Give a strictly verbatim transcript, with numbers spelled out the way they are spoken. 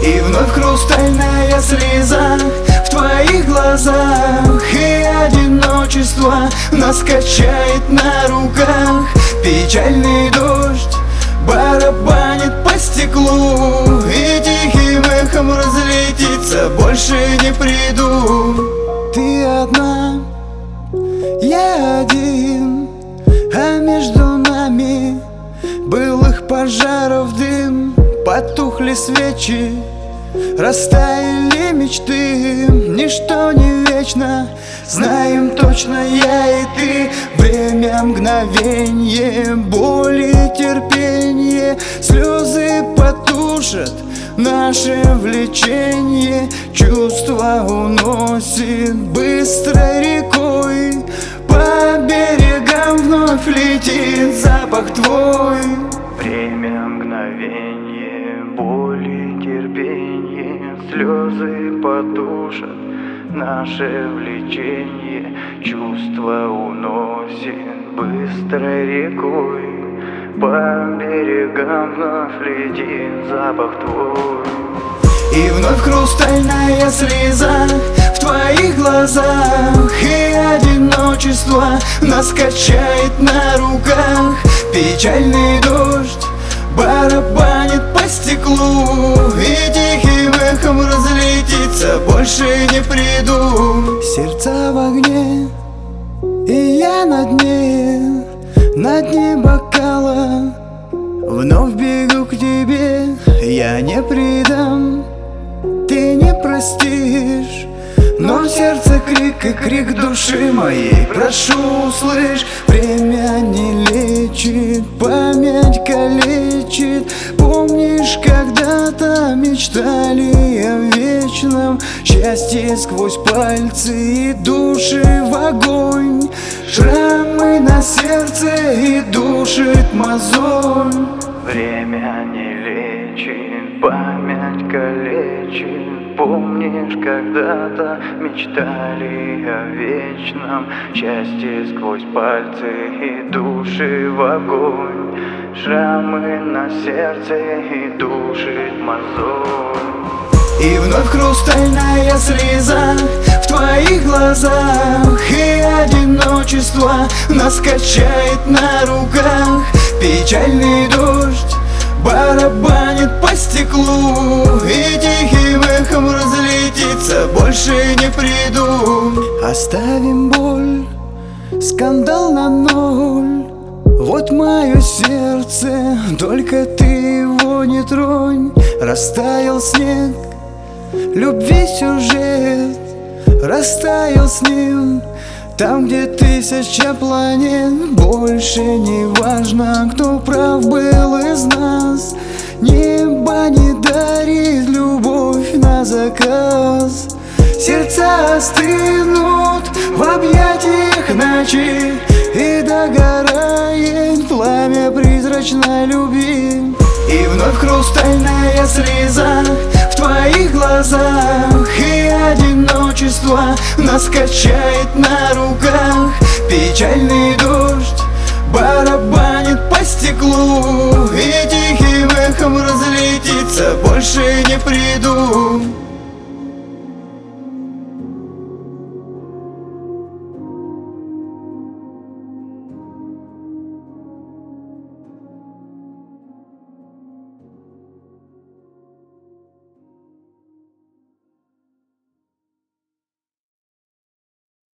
И вновь хрустальная слеза в твоих глазах, и одиночество нас качает на руках. Печальный дождь барабанит по стеклу, и тихим эхом разлетится, больше не приду. Ты одна, я один, а между нами былых пожаров дым. Потухли свечи, растаяли мечты. Ничто не вечно, знаем точно я и ты. Время, мгновенье, боли, терпенье. Слезы потушат наше влечение. Чувство уносит быстрой рекой. По берегам вновь летит запах твой. Время, мгновенье, боли, терпенье. Слезы потушат наше влечение. Чувство уносит быстрой рекой. По берегам вновь летит запах твой. И вновь хрустальная слеза в твоих глазах, и одиночество нас качает на руках. Печальный дождь барабанит по стеклу, и тихим эхом разлетится, больше не приду. Сердца в огне, и я на дне, на дне бокала. Вновь бегу к тебе, я не предам, ты не простишь. Но в сердце крик и крик души моей. Прошу, услышь, время не лечит, память калечит. Помнишь, когда-то мечтали о вечном счастье сквозь пальцы и души в огонь. Шрамы на сердце и душит мозоль. Время не лечит, память калечит. Помнишь, когда-то мечтали о вечном счастье сквозь пальцы и души в огонь. Шрамы на сердце и душит мозоль. И вновь хрустальная слеза в твоих глазах, и одиночество нас качает на руках. Печальный дождь барабанит по стеклу, и тихим эхом разлетится, больше не приду. Оставим боль, скандал на ноль. Вот мое сердце, только ты его не тронь. Растаял снег, любви сюжет, растаял с ним. Там, где тысяча планет, больше не важно, кто прав был из нас. Небо не дарит любовь на заказ. Сердца остынут в объятиях ночи, и догорает пламя призрачной любви. И вновь хрустальная слеза в твоих глазах, и одиночество нас качает на руках. Печальный дождь барабанит по стеклу, и тихим эхом разлетится, больше не приду.